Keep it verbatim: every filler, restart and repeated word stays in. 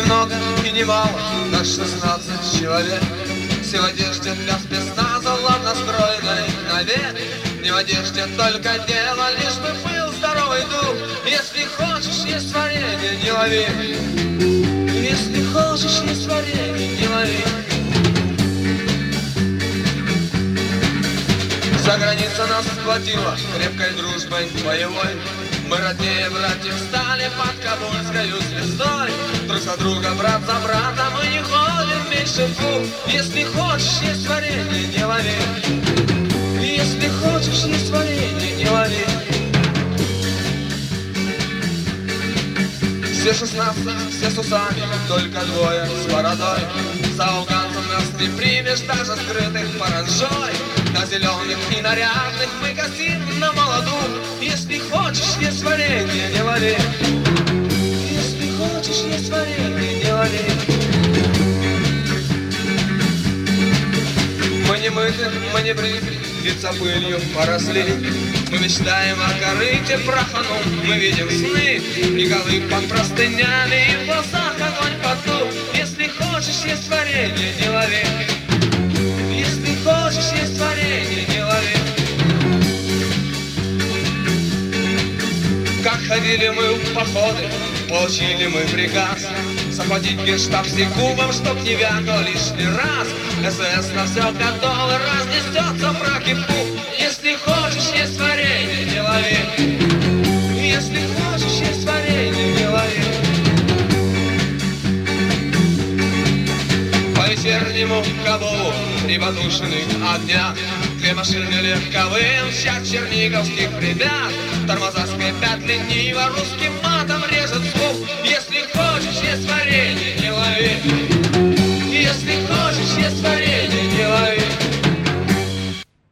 много и немало, на шестнадцать человек. Все в одежде для спецназа, ладно стройной навек. Не в одежде только дело, лишь бы был здоровый дух. Если хочешь есть варенье, не лови. Если хочешь есть варенье, не лови. За граница нас схватила крепкой дружбой боевой. Мы роднее братьев стали под Кабульскою звездой. Друг за друга, брат за брата, мы не ходим меньше двух. Если хочешь есть варенье, не лови. Если хочешь есть варенье, не лови. Все шестнадцать, все с усами, только двое с бородой. За афганцев нас не примешь, даже скрытых паранжой. На зеленых и нарядных мы гасим на молоду. Если хочешь есть варенье, не лови. Если хочешь есть варенье, не лови. Мы не мыты, мы не бриты, лица пылью поросли. Мы мечтаем о корыте праханом, мы видим сны. И голы под простынями, и в глазах огонь потух. Если хочешь есть варенье, не лови. Если хочешь есть варенье, не лови. Как ходили мы в походы, получили мы приказ захватить генштаб Кубом, чтоб не вякал лишний раз. СС на все готовы, разнесется прах и пух. Если хочешь есть варенье, не лови. Если хочешь есть варенье, не лови. По вечернему Кабулу при потушенных огнях две машины легковые мчат черниговских ребят. Тормоза скрипят лениво русским